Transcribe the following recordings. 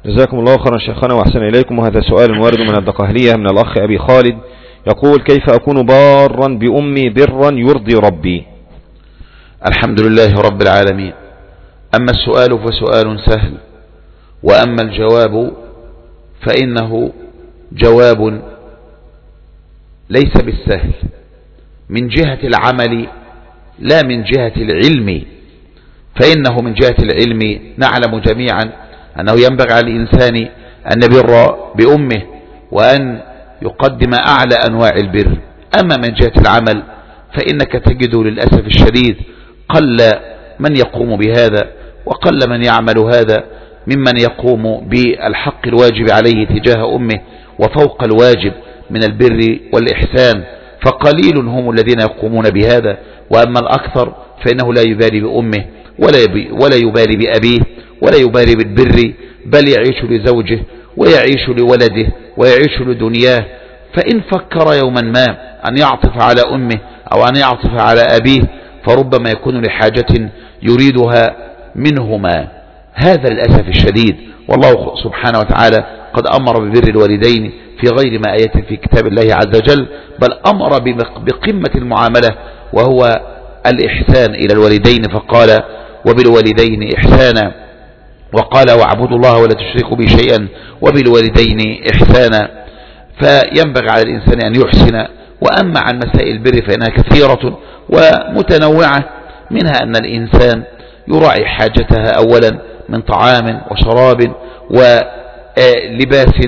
جزاكم الله خيرا شيخنا وأحسن إليكم. وهذا سؤال وارد من الدقهلية من الأخ أبي خالد، يقول: كيف أكون بارا بأمي برا يرضي ربي؟ الحمد لله رب العالمين. أما السؤال فسؤال سهل، وأما الجواب فإنه جواب ليس بالسهل من جهة العمل لا من جهة العلم. فإنه من جهة العلم نعلم جميعا أنه ينبغي على الإنسان أن يبر بأمه وأن يقدم أعلى أنواع البر. أما من جهة العمل فإنك تجد للأسف الشديد قل من يقوم بهذا وقل من يعمل هذا ممن يقوم بالحق الواجب عليه تجاه أمه وفوق الواجب من البر والإحسان، فقليل هم الذين يقومون بهذا. وأما الأكثر فإنه لا يبالي بأمه ولا يبالي بأبيه ولا يبالي بالبر، بل يعيش لزوجه ويعيش لولده ويعيش لدنياه. فإن فكر يوما ما أن يعطف على أمه أو أن يعطف على أبيه فربما يكون لحاجة يريدها منهما. هذا للأسف الشديد. والله سبحانه وتعالى قد أمر ببر الوالدين في غير ما آية في كتاب الله عز وجل، بل أمر بقمة المعاملة وهو الإحسان إلى الوالدين، فقال: وبالوالدين إحسانا، وقال: واعبدوا الله ولا تشركوا به شيئا وبالوالدين إحسانا. فينبغي على الإنسان أن يحسن. وأما عن مسائل البر فإنها كثيرة ومتنوعة، منها أن الإنسان يراعي حاجتها أولا من طعام وشراب ولباس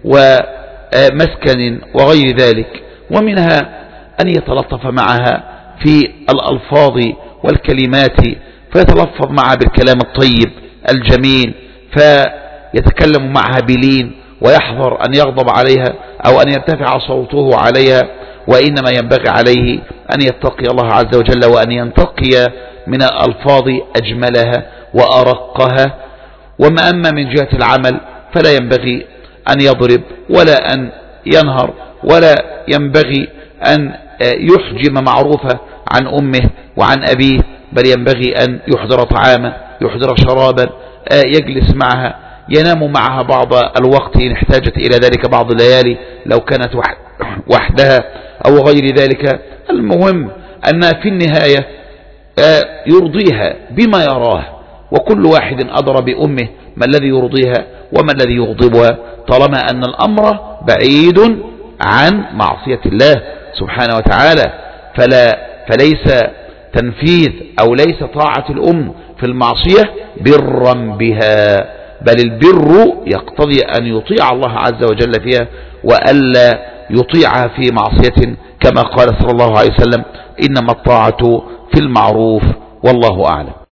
ومسكن وغير ذلك، ومنها أن يتلطف معها في الألفاظ والكلمات، فيتلفظ معها بالكلام الطيب الجميل، فيتكلم معها بلين ويحذر أن يغضب عليها أو أن يرتفع صوته عليها، وإنما ينبغي عليه أن يتقي الله عز وجل وأن ينتقي من الألفاظ أجملها وأرقها. أما من جهة العمل فلا ينبغي أن يضرب ولا أن ينهر ولا ينبغي أن يحجم معروفة عن أمه وعن أبيه، بل ينبغي أن يحضر طعاما يحضر شرابا، يجلس معها، ينام معها بعض الوقت إن احتاجت إلى ذلك بعض الليالي لو كانت وحدها أو غير ذلك. المهم أن في النهاية يرضيها بما يراه، وكل واحد أدرى بأمه ما الذي يرضيها وما الذي يغضبها، طالما أن الأمر بعيد عن معصية الله سبحانه وتعالى. فليس تنفيذ أو ليس طاعة الأم في المعصية برا بها، بل البر يقتضي أن يطيع الله عز وجل فيها وألا يطيعها في معصية، كما قال صلى الله عليه وسلم: إنما الطاعة في المعروف، والله أعلم.